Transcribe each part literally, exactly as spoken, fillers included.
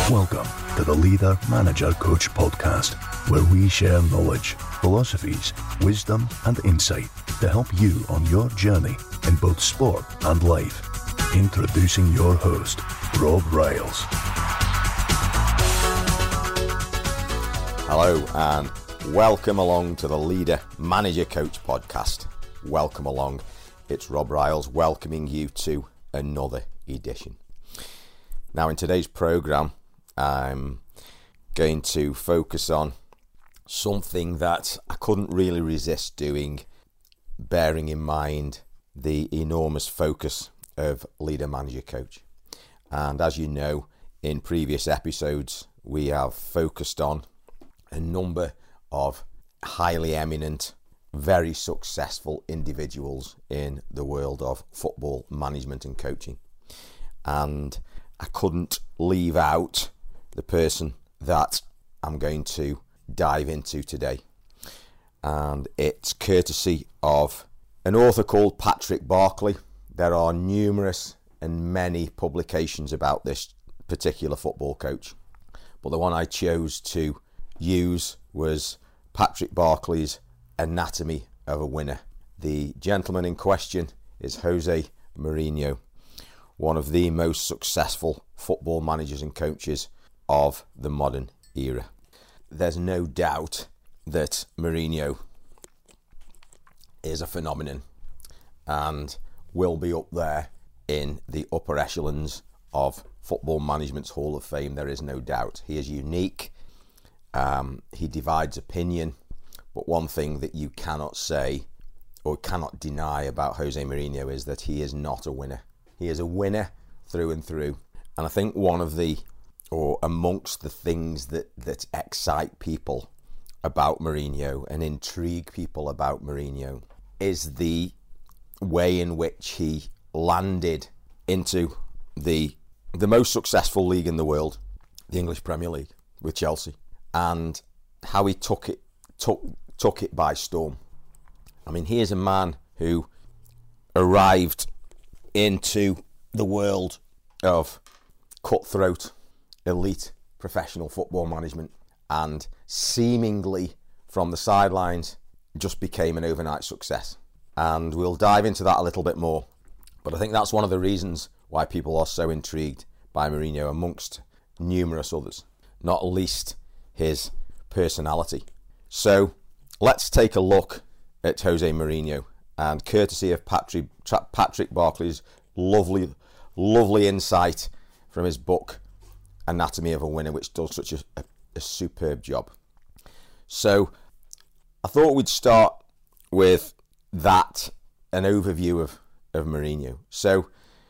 Welcome to the Leader, Manager, Coach podcast, where we share knowledge, philosophies, wisdom and insight to help you on your journey in both sport and life. Introducing your host, Rob Riles. Hello and welcome along to the Leader, Manager, Coach podcast. Welcome along. It's Rob Riles welcoming you to another edition. Now in today's programme, I'm going to focus on something that I couldn't really resist doing, bearing in mind the enormous focus of Leader, Manager, Coach. And as you know, in previous episodes, we have focused on a number of highly eminent, very successful individuals in the world of football management and coaching. And I couldn't leave out the person that I'm going to dive into today. And it's courtesy of an author called Patrick Barclay. There are numerous and many publications about this particular football coach, but the one I chose to use was Patrick Barclay's Anatomy of a Winner. The gentleman in question is Jose Mourinho, one of the most successful football managers and coaches of the modern era. There's no doubt that Mourinho is a phenomenon and will be up there in the upper echelons of football management's Hall of Fame. There is no doubt. He is unique. Um, he divides opinion. But one thing that you cannot say or cannot deny about Jose Mourinho is that he is not a winner. He is a winner through and through. And I think one of the, or amongst the things that, that excite people about Mourinho and intrigue people about Mourinho is the way in which he landed into the the most successful league in the world, the English Premier League, with Chelsea, and how he took it took took it by storm. I mean, he is a man who arrived into the world of cutthroat, elite professional football management and seemingly from the sidelines just became an overnight success. And we'll dive into that a little bit more. But I think that's one of the reasons why people are so intrigued by Mourinho, amongst numerous others, not least his personality. So let's take a look at Jose Mourinho, and courtesy of Patrick, Patrick Barclay's lovely, lovely insight from his book, Anatomy of a Winner, which does such a, a, a superb job. So I thought we'd start with that, an overview of, of Mourinho. So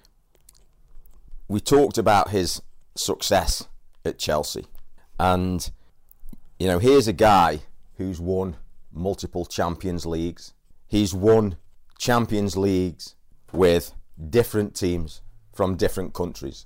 we talked about his success at Chelsea. And, you know, here's a guy who's won multiple Champions Leagues. He's won Champions Leagues with different teams from different countries.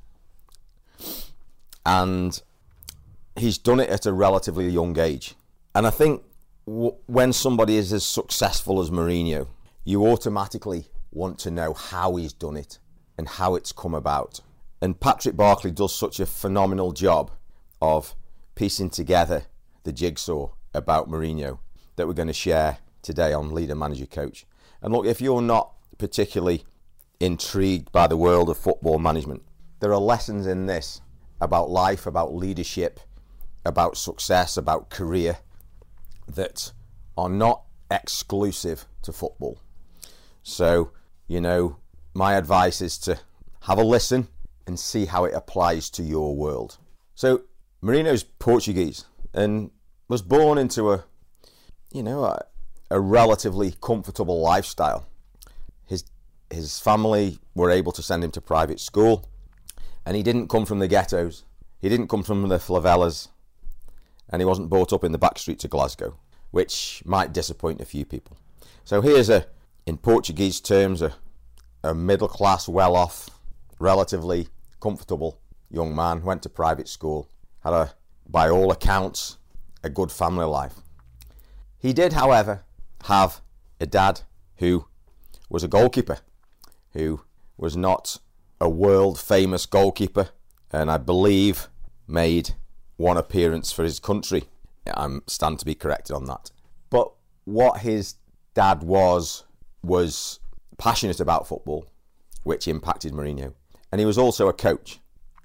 And he's done it at a relatively young age. And I think w- when somebody is as successful as Mourinho, you automatically want to know how he's done it and how it's come about. And Patrick Barclay does such a phenomenal job of piecing together the jigsaw about Mourinho that we're going to share today on Leader, Manager, Coach. And look, if you're not particularly intrigued by the world of football management, there are lessons in this about life, about leadership, about success, about career that are not exclusive to football. So, you know, my advice is to have a listen and see how it applies to your world. So, Mourinho's Portuguese and was born into a, you know, a, a relatively comfortable lifestyle. His his family were able to send him to private school, and he didn't come from the ghettos. He didn't come from the favelas, and he wasn't brought up in the back streets of Glasgow, which might disappoint a few people. So here's a, in Portuguese terms, a, a middle-class, well-off, relatively comfortable young man, went to private school, had a, by all accounts, a good family life. He did, however, have a dad who was a goalkeeper, who was not a world famous goalkeeper, and I believe made one appearance for his country. I stand to be corrected on that. But what his dad was, was passionate about football, which impacted Mourinho. And he was also a coach.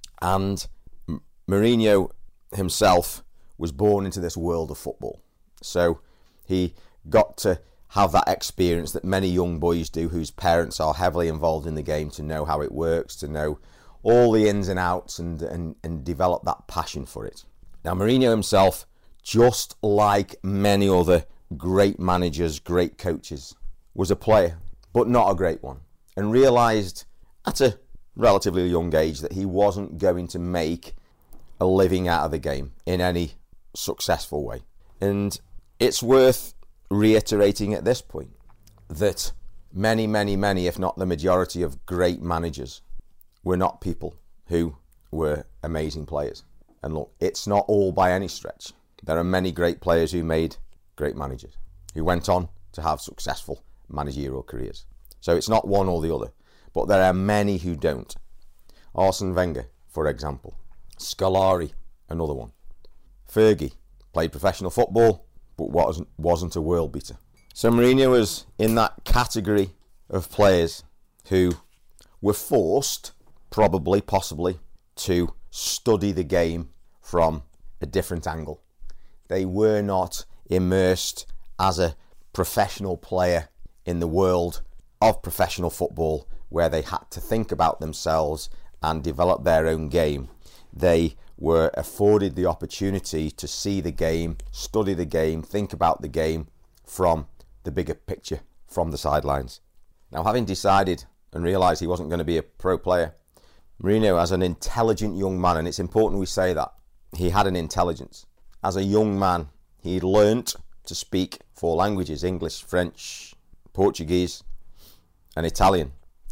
And Mourinho himself was born into this world of football. So he got to have that experience that many young boys do whose parents are heavily involved in the game, to know how it works, to know all the ins and outs, and, and, and develop that passion for it. Now, Mourinho himself, just like many other great managers, great coaches, was a player, but not a great one, and realised at a relatively young age that he wasn't going to make a living out of the game in any successful way. And it's worth reiterating at this point that many, many, many, if not the majority of great managers were not people who were amazing players. And look, it's not all by any stretch. There are many great players who made great managers, who went on to have successful managerial careers. So it's not one or the other, but there are many who don't. Arsene Wenger, for example. Scolari, another one. Fergie played professional football, but wasn't, wasn't a world beater. So Mourinho was in that category of players who were forced, probably, possibly, to study the game from a different angle. They were not immersed as a professional player in the world of professional football, where they had to think about themselves and develop their own game. They were afforded the opportunity to see the game, study the game, think about the game from the bigger picture, from the sidelines. Now, having decided and realised he wasn't going to be a pro player, Mourinho, as an intelligent young man, and it's important we say that, he had an intelligence. As a young man, he learnt to speak four languages: English, French, Portuguese and Italian.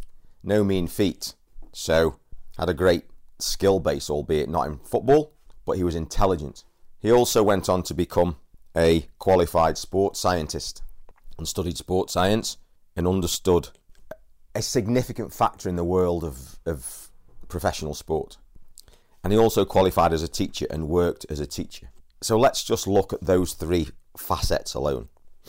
No mean feat. So, had a great skill base, albeit not in football, but he was intelligent. He also went on to become a qualified sports scientist and studied sports science and understood a significant factor in the world of, of professional sport. And he also qualified as a teacher and worked as a teacher. So let's just look at those three facets alone,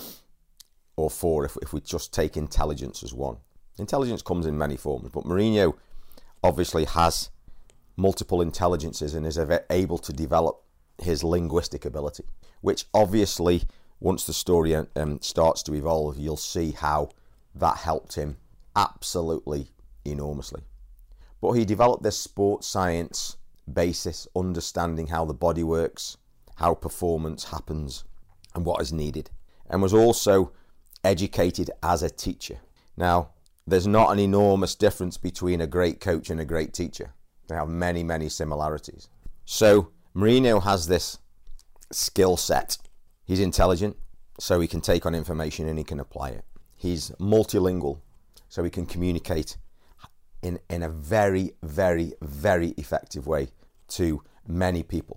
or four if, if we just take intelligence as one. Intelligence comes in many forms, but Mourinho obviously has multiple intelligences and is able to develop his linguistic ability, which obviously, once the story um, starts to evolve, you'll see how that helped him absolutely enormously. But he developed this sports science basis, understanding how the body works, how performance happens, and what is needed, and was also educated as a teacher. Now, there's not an enormous difference between a great coach and a great teacher. They have many, many similarities. So Mourinho has this skill set. He's intelligent, so he can take on information and he can apply it. He's multilingual, so he can communicate in, in a very, very, very effective way to many people.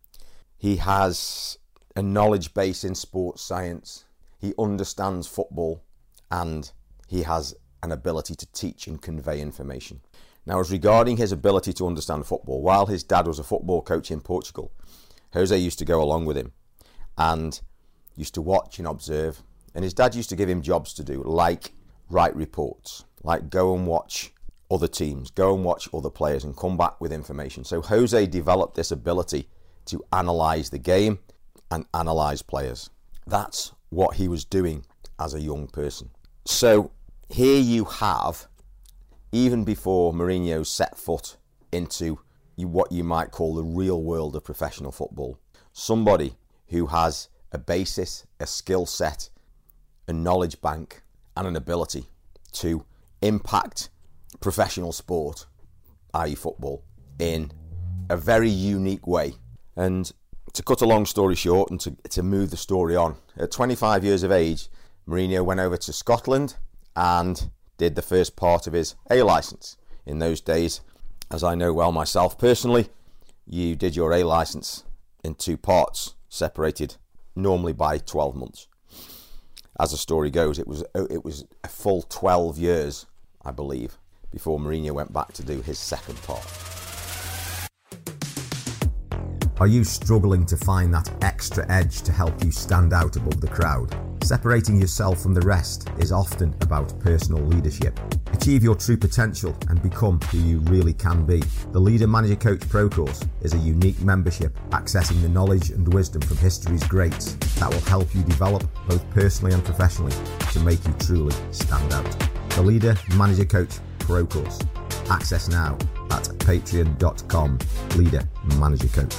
He has a knowledge base in sports science. He understands football, and he has an ability to teach and convey information. Now, as regarding his ability to understand football, while his dad was a football coach in Portugal, Jose used to go along with him and used to watch and observe. And his dad used to give him jobs to do, like write reports, like go and watch other teams, go and watch other players and come back with information. So Jose developed this ability to analyse the game and analyse players. That's what he was doing as a young person. So here you have, even before Mourinho set foot into what you might call the real world of professional football, somebody who has a basis, a skill set, a knowledge bank, and an ability to impact professional sport, that is football, in a very unique way. And to cut a long story short, and to, to move the story on, at twenty-five years of age, Mourinho went over to Scotland and did the first part of his A licence. In those days, as I know well myself personally, you did your A licence in two parts, separated normally by twelve months. As the story goes, it was it was a full twelve years, I believe, before Mourinho went back to do his second part. Are you struggling to find that extra edge to help you stand out above the crowd? Separating yourself from the rest is often about personal leadership. Achieve your true potential and become who you really can be. The Leader Manager Coach Pro Course is a unique membership accessing the knowledge and wisdom from history's greats that will help you develop both personally and professionally to make you truly stand out. The Leader Manager Coach Pro Course. Access now at patreon dot com Leader Manager Coach.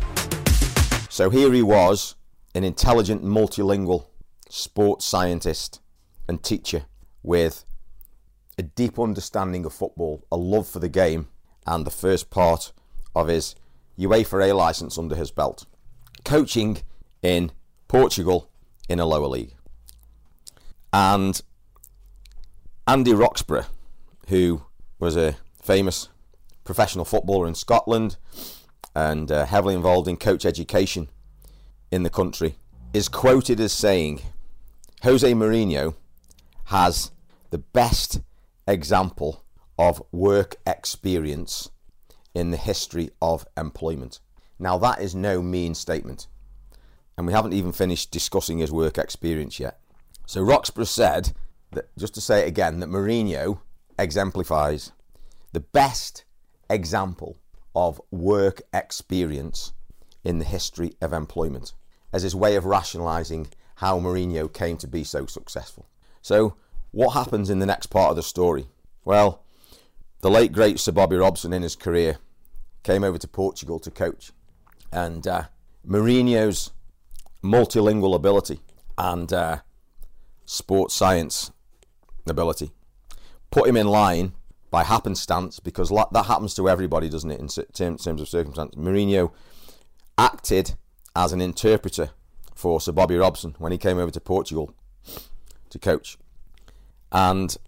So here he was, an intelligent, multilingual sports scientist and teacher with a deep understanding of football, a love for the game, and the first part of his UEFA A licence under his belt, coaching in Portugal in a lower league. And Andy Roxburgh, who was a famous professional footballer in Scotland and uh, heavily involved in coach education in the country, is quoted as saying, Jose Mourinho has the best example of work experience in the history of employment. Now that is no mean statement, and we haven't even finished discussing his work experience yet. So Roxburgh said, that, just to say it again, that Mourinho exemplifies the best example of work experience in the history of employment, as his way of rationalising how Mourinho came to be so successful. So what happens in the next part of the story? Well, the late great Sir Bobby Robson in his career came over to Portugal to coach, and uh, Mourinho's multilingual ability and uh, sports science ability put him in line by happenstance, because that happens to everybody, doesn't it, in terms of circumstance. Mourinho acted as an interpreter for Sir Bobby Robson when he came over to Portugal to coach, and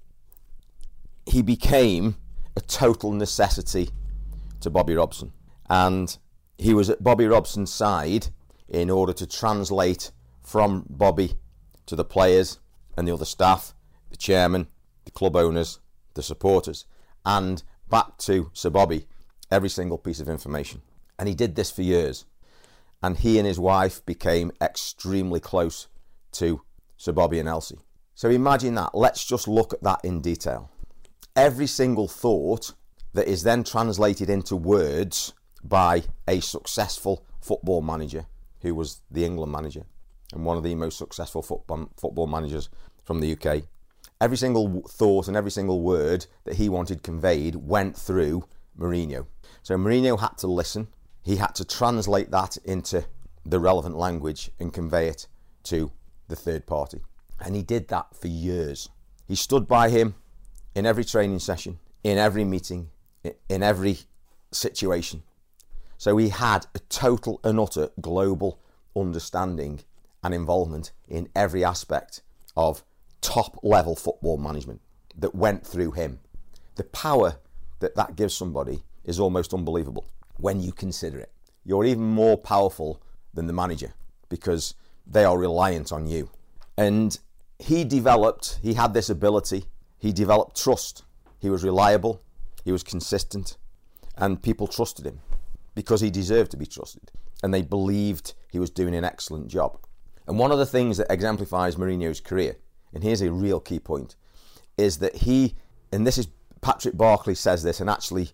he became a total necessity to Bobby Robson, and he was at Bobby Robson's side in order to translate from Bobby to the players and the other staff, the chairman, the club owners, the supporters, and back to Sir Bobby every single piece of information. And he did this for years, and he and his wife became extremely close to Sir Bobby and Elsie. So imagine that. Let's just look at that in detail. Every single thought that is then translated into words by a successful football manager, who was the England manager and one of the most successful football, football managers from the U K. Every single thought and every single word that he wanted conveyed went through Mourinho. So Mourinho had to listen. He had to translate that into the relevant language and convey it to the third party. And he did that for years. He stood by him in every training session, in every meeting, in every situation. So he had a total and utter global understanding and involvement in every aspect of top level football management that went through him. The power that that gives somebody is almost unbelievable when you consider it. You're even more powerful than the manager because they are reliant on you. And he developed, he had this ability, he developed trust. He was reliable, he was consistent, and people trusted him because he deserved to be trusted. And they believed he was doing an excellent job. And one of the things that exemplifies Mourinho's career, and here's a real key point, is that he, and this is Patrick Barclay says this and actually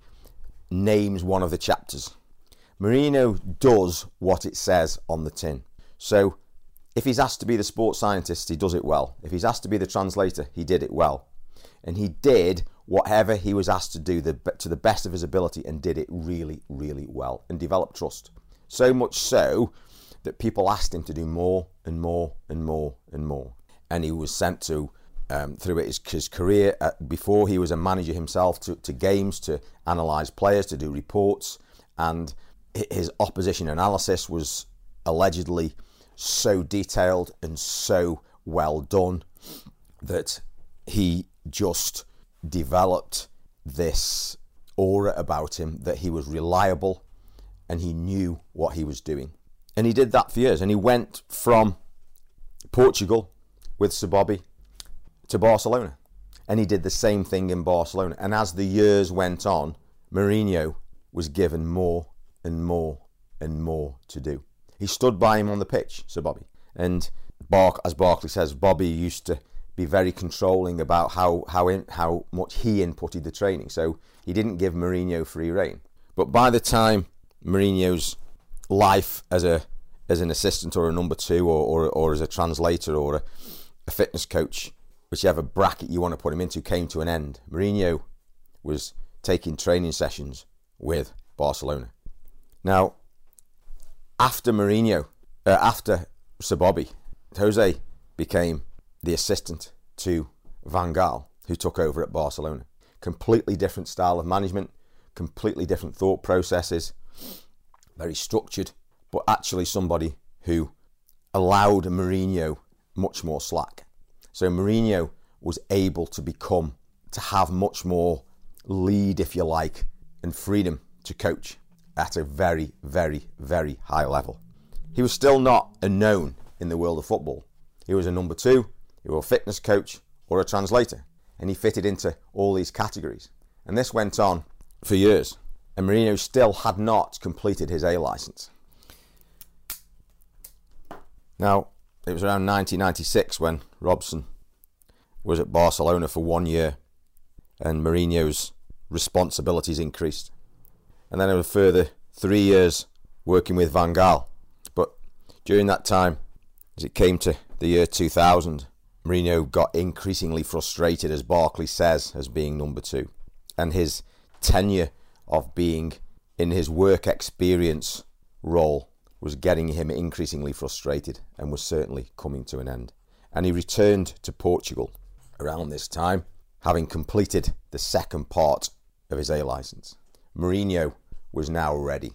names one of the chapters. Mourinho does what it says on the tin. So if he's asked to be the sports scientist, he does it well. If he's asked to be the translator, he did it well. And he did whatever he was asked to do the, to the best of his ability and did it really, really well and developed trust. So much so that people asked him to do more and more and more and more. And he was sent to, um, through his, his career, uh, before he was a manager himself, to, to games, to analyse players, to do reports. And his opposition analysis was allegedly so detailed and so well done that he just developed this aura about him that he was reliable and he knew what he was doing. And he did that for years. And he went from Portugal with Sir Bobby to Barcelona. And he did the same thing in Barcelona. And as the years went on, Mourinho was given more and more and more to do. He stood by him on the pitch, Sir Bobby. And Bark, as Barkley says, Bobby used to be very controlling about how how in, how much he inputted the training. So he didn't give Mourinho free rein. But by the time Mourinho's life as a as an assistant or a number two or or, or as a translator or a, a fitness coach, whichever bracket you want to put him into, came to an end, Mourinho was taking training sessions with Barcelona. Now, after Mourinho, uh, after Sir Bobby, Jose became the assistant to Van Gaal, who took over at Barcelona. Completely different style of management, completely different thought processes, very structured, but actually somebody who allowed Mourinho much more slack. So Mourinho was able to become, to have much more lead, if you like, and freedom to coach at a very, very, very high level. He was still not a known in the world of football. He was a number two, he was a fitness coach or a translator, and he fitted into all these categories. And this went on for years, and Mourinho still had not completed his A licence. Now, it was around nineteen ninety-six when Robson was at Barcelona for one year, and Mourinho's responsibilities increased. And then there were a further three years working with Van Gaal. But during that time, as it came to the year two thousand, Mourinho got increasingly frustrated, as Barkley says, as being number two. And his tenure of being in his work experience role was getting him increasingly frustrated and was certainly coming to an end. And he returned to Portugal around this time, having completed the second part of his A licence. Mourinho was now ready.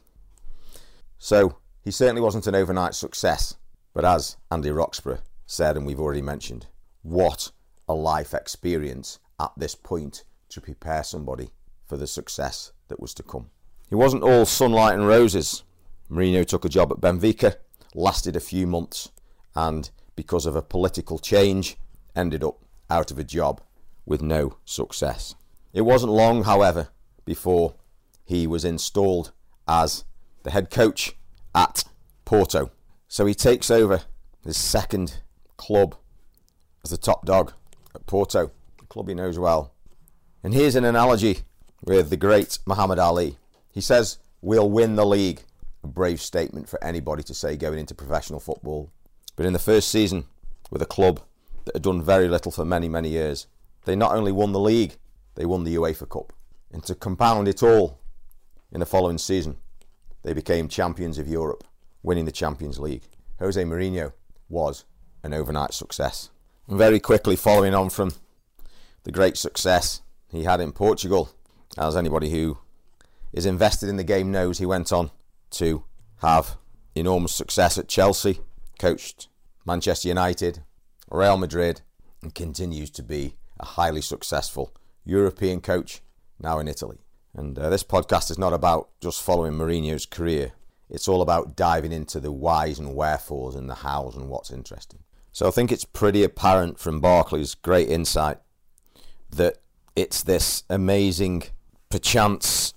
So he certainly wasn't an overnight success, but as Andy Roxburgh said, and we've already mentioned, what a life experience at this point to prepare somebody for the success that was to come. It wasn't all sunlight and roses. Mourinho took a job at Benfica, lasted a few months, and because of a political change, ended up out of a job with no success. It wasn't long, however, before he was installed as the head coach at Porto. So he takes over his second club as the top dog at Porto, a club he knows well. And here's an analogy with the great Muhammad Ali. He says, "We'll win the league." A brave statement for anybody to say going into professional football. But in the first season, with a club that had done very little for many, many years, they not only won the league, they won the UEFA Cup. And to compound it all, in the following season, they became champions of Europe, winning the Champions League. Jose Mourinho was an overnight success. And very quickly following on from the great success he had in Portugal, as anybody who is invested in the game knows, he went on to have enormous success at Chelsea, coached Manchester United, Real Madrid, and continues to be a highly successful European coach now in Italy. And uh, this podcast is not about just following Mourinho's career. It's all about diving into the whys and wherefores and the hows and what's interesting. So I think it's pretty apparent from Barkley's great insight that it's this amazing, perchance,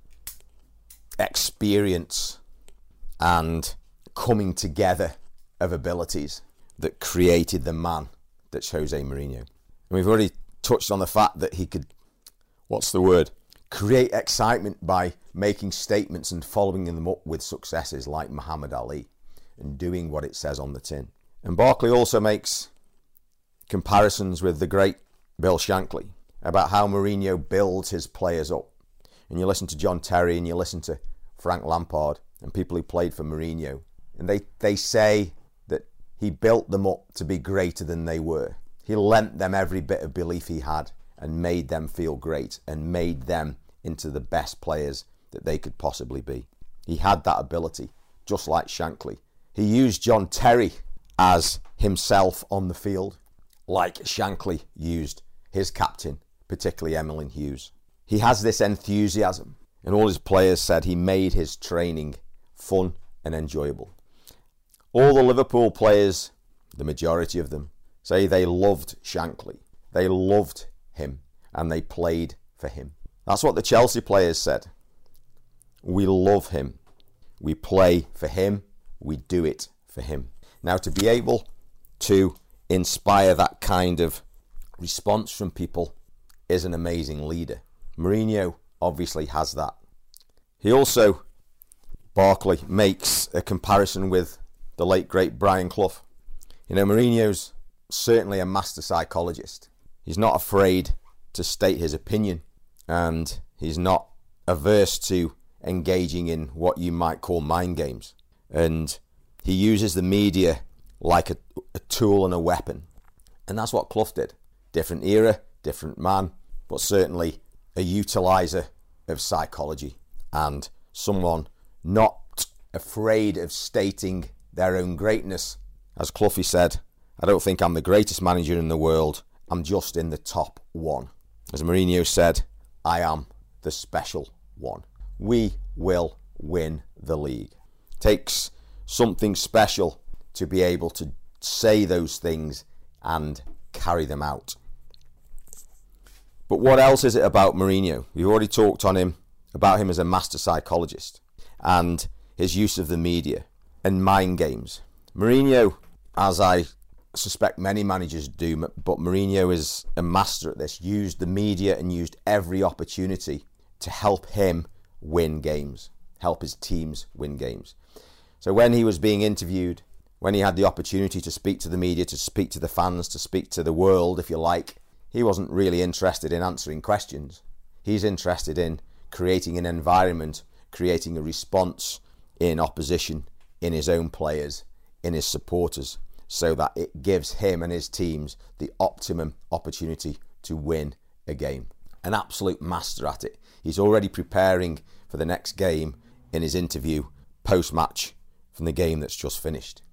experience and coming together of abilities that created the man that's Jose Mourinho. And we've already touched on the fact that he could, what's the word, create excitement by making statements and following them up with successes like Muhammad Ali and doing what it says on the tin. And Barkley also makes comparisons with the great Bill Shankly about how Mourinho builds his players up. And you listen to John Terry and you listen to Frank Lampard and people who played for Mourinho, and they, they say that he built them up to be greater than they were. He lent them every bit of belief he had and made them feel great and made them into the best players that they could possibly be. He had that ability, just like Shankly. He used John Terry as himself on the field, like Shankly used his captain, particularly Emlyn Hughes. He has this enthusiasm, and all his players said he made his training fun and enjoyable. All the Liverpool players, the majority of them, say they loved Shankly. They loved him, and they played for him. That's what the Chelsea players said. We love him. We play for him. We do it for him. Now, to be able to inspire that kind of response from people is an amazing leader. Mourinho obviously has that. He also, Barkley, makes a comparison with the late great Brian Clough. You know, Mourinho's certainly a master psychologist. He's not afraid to state his opinion, and he's not averse to engaging in what you might call mind games. And he uses the media like a, a tool and a weapon. And that's what Clough did. Different era, different man, but certainly a utilizer of psychology and someone not afraid of stating their own greatness. As Cloughy said, I don't think I'm the greatest manager in the world, I'm just in the top one. As Mourinho said, I am the special one. We will win the league. It takes something special to be able to say those things and carry them out. But what else is it about Mourinho? We've already talked on him, about him as a master psychologist and his use of the media and mind games. Mourinho, as I suspect many managers do, but Mourinho is a master at this, used the media and used every opportunity to help him win games, help his teams win games. So when he was being interviewed, when he had the opportunity to speak to the media, to speak to the fans, to speak to the world, if you like, he wasn't really interested in answering questions. He's interested in creating an environment, creating a response in opposition, in his own players, in his supporters, so that it gives him and his teams the optimum opportunity to win a game. An absolute master at it. He's already preparing for the next game in his interview post-match from the game that's just finished.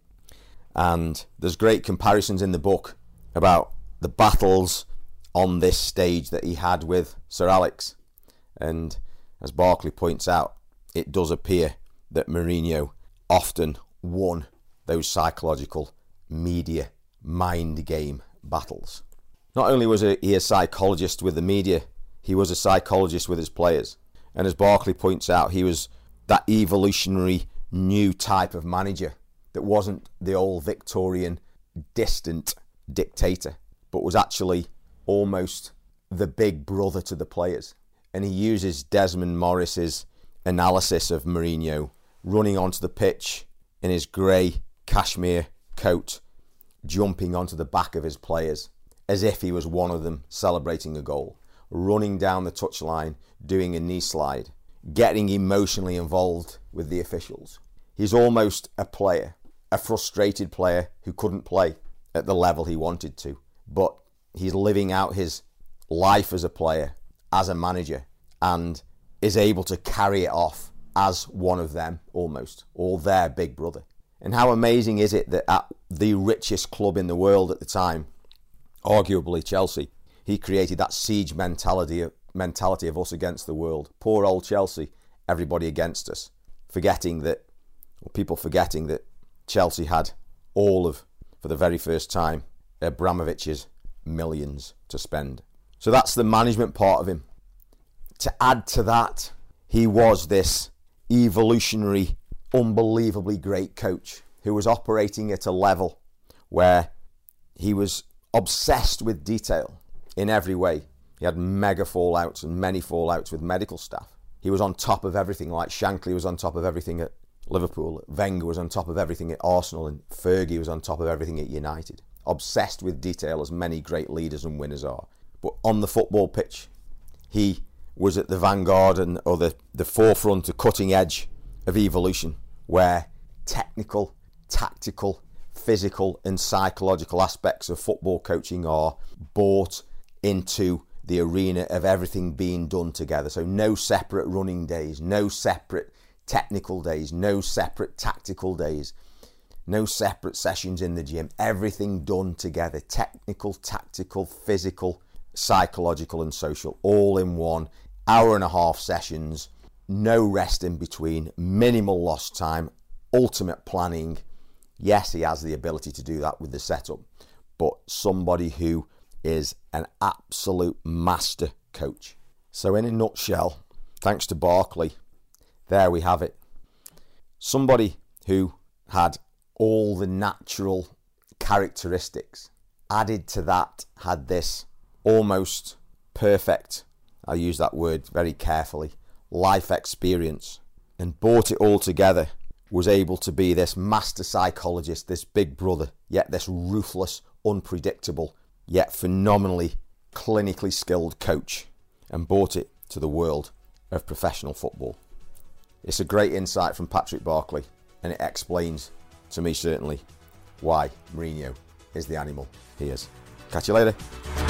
And there's great comparisons in the book about the battles on this stage that he had with Sir Alex. And as Barkley points out, it does appear that Mourinho often won those psychological media mind game battles. Not only was he a psychologist with the media, he was a psychologist with his players. And as Barkley points out, he was that evolutionary new type of manager that wasn't the old Victorian distant dictator, but was actually almost the big brother to the players. And he uses Desmond Morris's analysis of Mourinho running onto the pitch in his grey cashmere coat, jumping onto the back of his players as if he was one of them celebrating a goal, running down the touchline, doing a knee slide, getting emotionally involved with the officials. He's almost a player, a frustrated player who couldn't play at the level he wanted to, but he's living out his life as a player, as a manager, and is able to carry it off as one of them almost, or their big brother. And how amazing is it that at the richest club in the world at the time, arguably Chelsea, he created that siege mentality of, mentality of us against the world. Poor old Chelsea, everybody against us, forgetting that, or people forgetting that Chelsea had all of, for the very first time, Abramovich's millions to spend. So that's the management part of him. To add to that, he was this evolutionary, unbelievably great coach who was operating at a level where he was obsessed with detail in every way. He had mega fallouts and many fallouts with medical staff. He was on top of everything, like Shankly was on top of everything at Liverpool, Wenger was on top of everything at Arsenal, and Fergie was on top of everything at United. Obsessed with detail, as many great leaders and winners are. But on the football pitch, he was at the vanguard and or the, the forefront, the cutting edge of evolution, where technical, tactical, physical and psychological aspects of football coaching are brought into the arena of everything being done together. So no separate running days, no separate technical days, no separate tactical days, no separate sessions in the gym, everything done together, technical, tactical, physical, psychological and social, all in one, hour and a half sessions, no rest in between, minimal lost time, ultimate planning. Yes, he has the ability to do that with the setup, but somebody who is an absolute master coach. So in a nutshell, thanks to Barkley, there we have it. Somebody who had all the natural characteristics, added to that had this almost perfect, I use that word very carefully, life experience, and brought it all together, was able to be this master psychologist, this big brother, yet this ruthless, unpredictable, yet phenomenally clinically skilled coach, and brought it to the world of professional football. It's a great insight from Patrick Barclay, and it explains, to me certainly, why Mourinho is the animal he is. Catch you later.